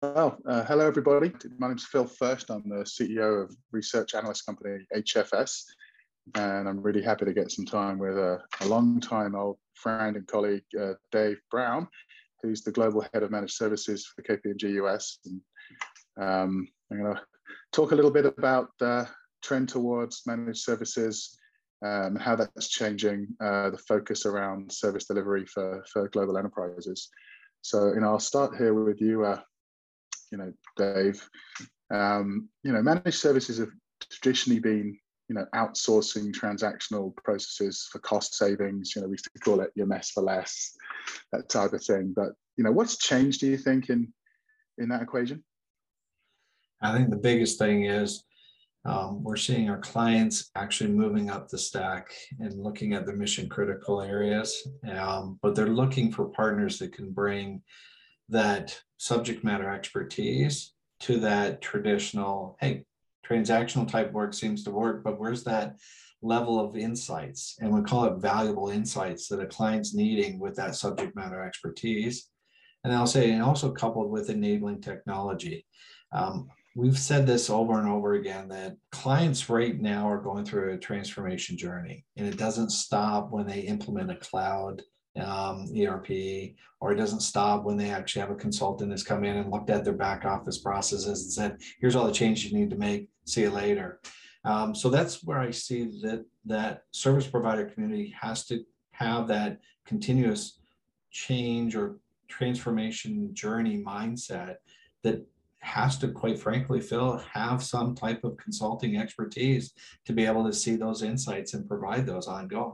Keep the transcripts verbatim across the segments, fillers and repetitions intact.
Well, uh, hello everybody. My name is Phil First. I'm the C E O of research analyst company H F S, and I'm really happy to get some time with a, a long-time old friend and colleague, uh, Dave Brown, who's the global head of managed services for K P M G U S. And um, I'm going to talk a little bit about the trend towards managed services, um, how that's changing uh, the focus around service delivery for, for global enterprises. So, you know, I'll start here with you. Uh, you know, Dave, um, you know, managed services have traditionally been, you know, outsourcing transactional processes for cost savings. You know, we used to call it your mess for less, that type of thing. But, you know, what's changed, do you think, in, in that equation? I think the biggest thing is um, we're seeing our clients actually moving up the stack and looking at the mission critical areas, um, but they're looking for partners that can bring that subject matter expertise to that traditional, hey, transactional type work seems to work, but where's that level of insights? And we call it valuable insights that a client's needing with that subject matter expertise. And I'll say, and also coupled with enabling technology. Um, we've said this over and over again that clients right now are going through a transformation journey, and it doesn't stop when they implement a cloud um, E R P, or it doesn't stop when they actually have a consultant that's come in and looked at their back office processes and said, here's all the changes you need to make, see you later. Um, so that's where I see that that service provider community has to have that continuous change or transformation journey mindset that has to, quite frankly, Phil, have some type of consulting expertise to be able to see those insights and provide those ongoing.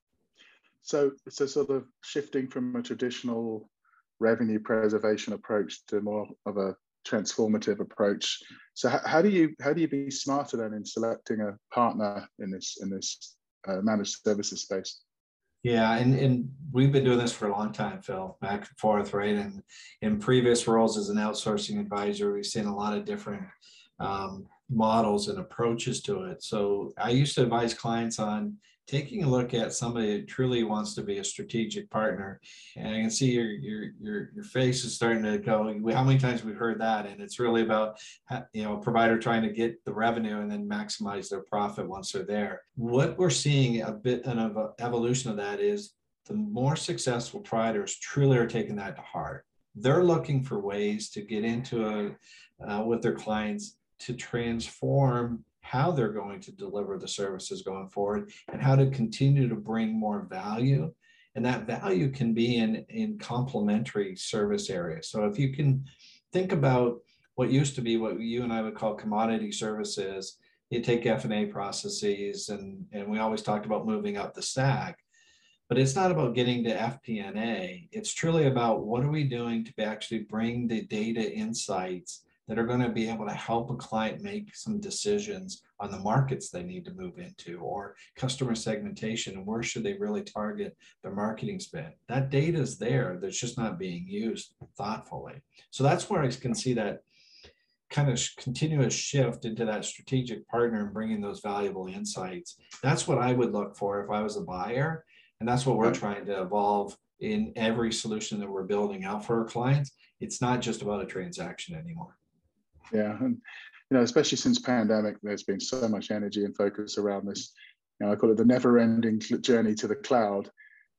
So it's a sort of shifting from a traditional revenue preservation approach to more of a transformative approach. So how, how do you how do you be smarter then in selecting a partner in this in this uh, managed services space? Yeah, and, and we've been doing this for a long time, Phil, back and forth, right? And in previous roles as an outsourcing advisor, we've seen a lot of different um, models and approaches to it. So I used to advise clients on taking a look at somebody that truly wants to be a strategic partner. And I can see your your your your face is starting to go, how many times we've heard that? And it's really about, you know, a provider trying to get the revenue and then maximize their profit once they're there. What we're seeing a bit of an evolution of that is the more successful providers truly are taking that to heart. They're looking for ways to get into a uh, with their clients to transform how they're going to deliver the services going forward and how to continue to bring more value. And that value can be in, in complementary service areas. So if you can think about what used to be what you and I would call commodity services, you take F and A processes, and, and we always talked about moving up the stack. But it's not about getting to F P and A. It's truly about what are we doing to actually bring the data insights that are going to be able to help a client make some decisions on the markets they need to move into, or customer segmentation, and where should they really target their marketing spend. That data is there, that's just not being used thoughtfully. So that's where I can see that kind of continuous shift into that strategic partner and bringing those valuable insights. That's what I would look for if I was a buyer. And that's what we're trying to evolve in every solution that we're building out for our clients. It's not just about a transaction anymore. Yeah, and you know, especially since pandemic, there's been so much energy and focus around this. You know, I call it the never-ending journey to the cloud.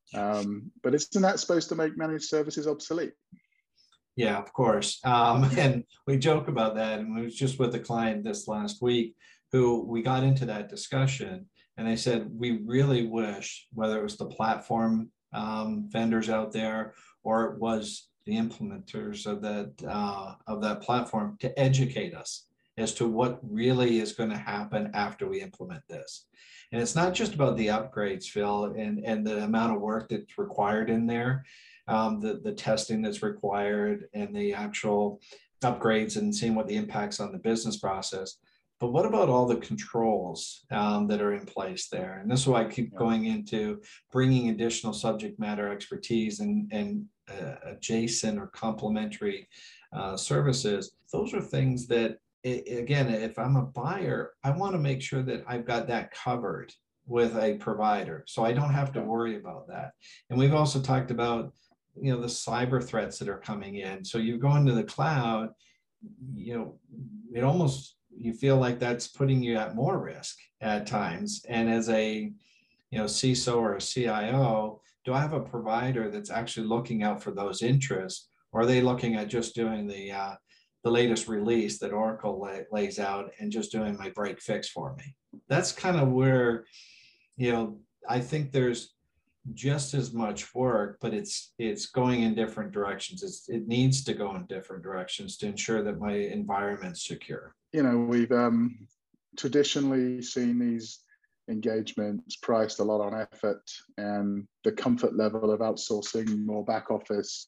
Um, but isn't that supposed to make managed services obsolete? Yeah, of course. Um, and we joke about that. And we was just with a client this last week who we got into that discussion, and they said, we really wish, whether it was the platform um, vendors out there or it was the implementers of that uh, of that platform, to educate us as to what really is going to happen after we implement this. And it's not just about the upgrades, Phil, and, and the amount of work that's required in there, um, the, the testing that's required and the actual upgrades and seeing what the impacts on the business process. But what about all the controls um, that are in place there? And this is why I keep going into bringing additional subject matter expertise and, and uh, adjacent or complementary uh, services. Those are things that, again, if I'm a buyer, I want to make sure that I've got that covered with a provider, so I don't have to worry about that. And we've also talked about, you know, the cyber threats that are coming in. So you go into the cloud, you know, it almost, you feel like that's putting you at more risk at times. And as a, you know, C I S O or a C I O, do I have a provider that's actually looking out for those interests? Or are they looking at just doing the, uh, the latest release that Oracle lay, lays out and just doing my break fix for me? That's kind of where, you know, I think there's just as much work, but it's it's going in different directions. It's, it needs to go in different directions to ensure that my environment's secure. You know, we've um, traditionally seen these engagements priced a lot on effort and the comfort level of outsourcing more back office,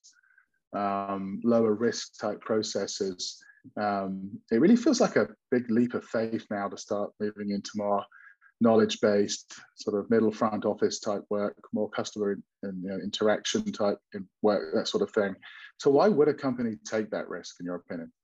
um, lower risk type processes. Um, it really feels like a big leap of faith now to start moving into more knowledge-based sort of middle front office type work, more customer and you know, interaction type work, that sort of thing. So why would a company take that risk, in your opinion?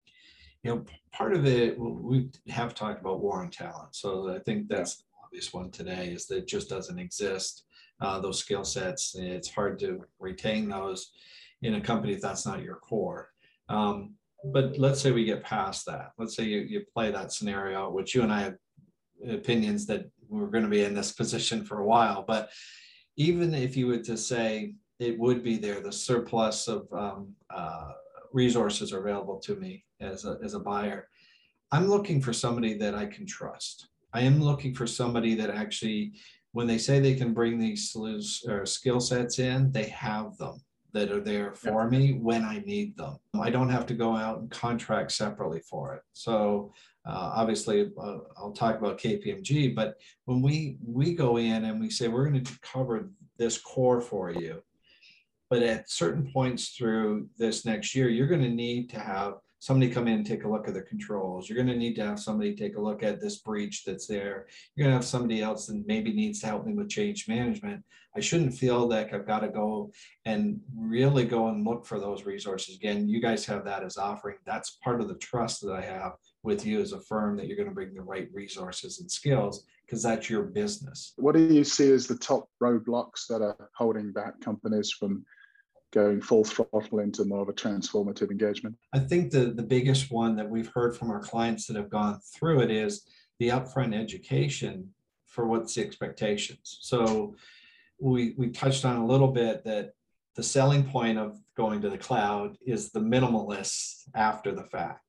You know, part of it, we have talked about war on talent. So I think that's yeah. the obvious one today, is that it just doesn't exist. Uh, those skill sets, it's hard to retain those in a company if that's not your core. Um, but let's say we get past that. Let's say you, you play that scenario, which you and I have opinions that we're going to be in this position for a while. But even if you were to say it would be there, the surplus of um, uh, resources are available to me as a, as a buyer, I'm looking for somebody that I can trust. I am looking for somebody that actually, when they say they can bring these or skill sets in, they have them, that are there for yeah. me when I need them. I don't have to go out and contract separately for it. So uh, obviously uh, I'll talk about K P M G, but when we, we go in and we say, we're going to cover this core for you, but at certain points through this next year, you're going to need to have somebody come in and take a look at the controls. You're going to need to have somebody take a look at this breach that's there. You're going to have somebody else that maybe needs to help me with change management. I shouldn't feel like I've got to go and really go and look for those resources. Again, you guys have that as offering. That's part of the trust that I have with you as a firm, that you're going to bring the right resources and skills, because that's your business. What do you see as the top roadblocks that are holding back companies from going full throttle into more of a transformative engagement? I think the, the biggest one that we've heard from our clients that have gone through it is the upfront education for what's the expectations. So we, we touched on a little bit that the selling point of going to the cloud is the minimalists after the fact.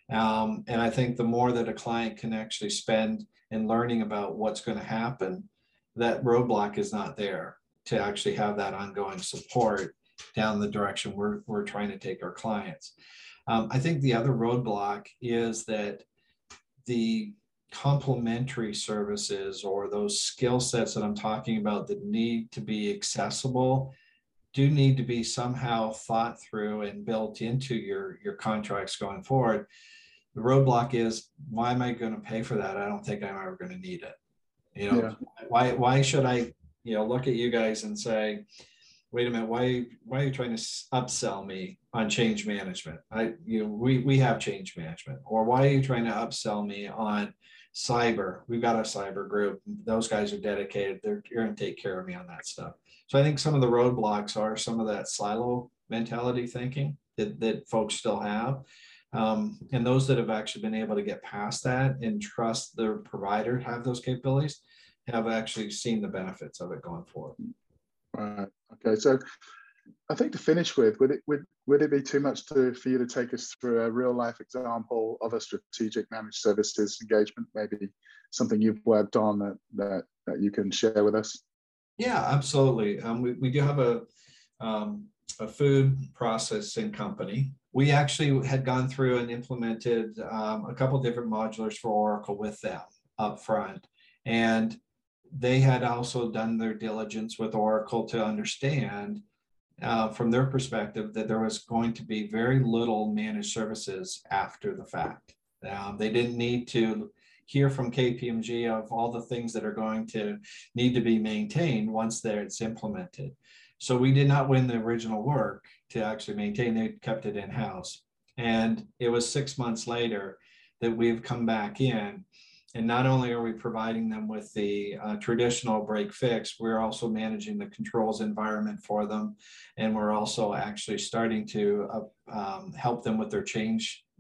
Um, and I think the more that a client can actually spend in learning about what's going to happen, that roadblock is not there to actually have that ongoing support down the direction we're, we're trying to take our clients. Um, I think the other roadblock is that the complementary services, or those skill sets that I'm talking about that need to be accessible, do need to be somehow thought through and built into your, your contracts going forward. The roadblock is, why am I going to pay for that? I don't think I'm ever going to need it. You know, yeah. why, why should I, you know, look at you guys and say, wait a minute, why, why are you trying to upsell me on change management? I, you know, we, we have change management. Or why are you trying to upsell me on cyber? We've got a cyber group. Those guys are dedicated. They're going to take care of me on that stuff. So I think some of the roadblocks are some of that silo mentality thinking that, that folks still have. Um, and those that have actually been able to get past that and trust their provider to have those capabilities have actually seen the benefits of it going forward. Right. Okay. So I think to finish with, would it would would it be too much to for you to take us through a real life example of a strategic managed services engagement? Maybe something you've worked on that that, that you can share with us? Yeah, absolutely. Um, we, we do have a um, a food processing company. We actually had gone through and implemented um, a couple different modulars for Oracle with them up front. And they had also done their diligence with Oracle to understand uh, from their perspective that there was going to be very little managed services after the fact. Um, they didn't need to hear from K P M G of all the things that are going to need to be maintained once there it's implemented. So we did not win the original work to actually maintain, they kept it in-house. And it was six months later that we've come back in. And not only are we providing them with the uh, traditional break fix, we're also managing the controls environment for them. And we're also actually starting to uh, um, help them with their change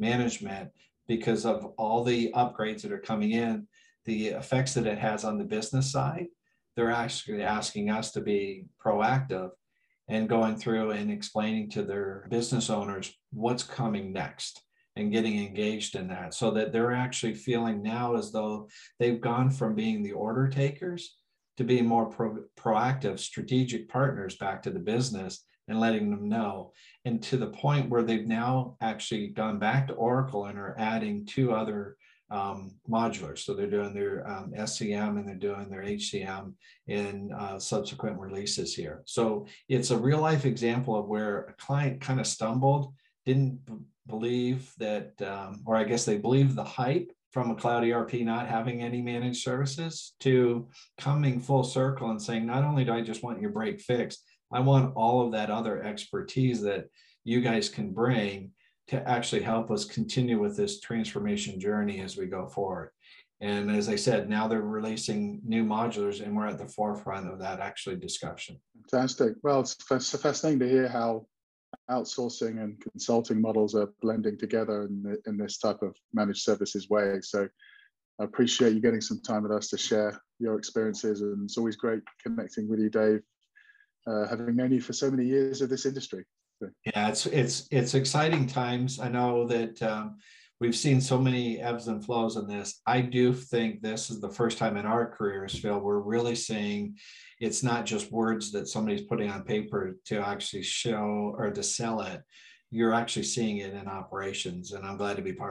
management because of all the upgrades that are coming in, the effects that it has on the business side. They're actually asking us to be proactive and going through and explaining to their business owners what's coming next and getting engaged in that, so that they're actually feeling now as though they've gone from being the order takers to being more pro- proactive, strategic partners back to the business and letting them know. And to the point where they've now actually gone back to Oracle and are adding two other um, modulars. So they're doing their um, S C M and they're doing their H C M in uh, subsequent releases here. So it's a real life example of where a client kind of stumbled, didn't b- believe that, um, or I guess they believed the hype from a cloud E R P not having any managed services, to coming full circle and saying, not only do I just want your break fixed, I want all of that other expertise that you guys can bring to actually help us continue with this transformation journey as we go forward. And as I said, now they're releasing new modulars and we're at the forefront of that actually discussion. Fantastic. Well, it's, it's fascinating to hear how outsourcing and consulting models are blending together in, the, in this type of managed services way. So I appreciate you getting some time with us to share your experiences, and it's always great connecting with you, Dave, uh, having known you for so many years of this industry. So. Yeah, it's it's it's exciting times. I know that um, we've seen so many ebbs and flows in this. I do think this is the first time in our careers, Phil, we're really seeing it's not just words that somebody's putting on paper to actually show or to sell it. You're actually seeing it in operations, and I'm glad to be part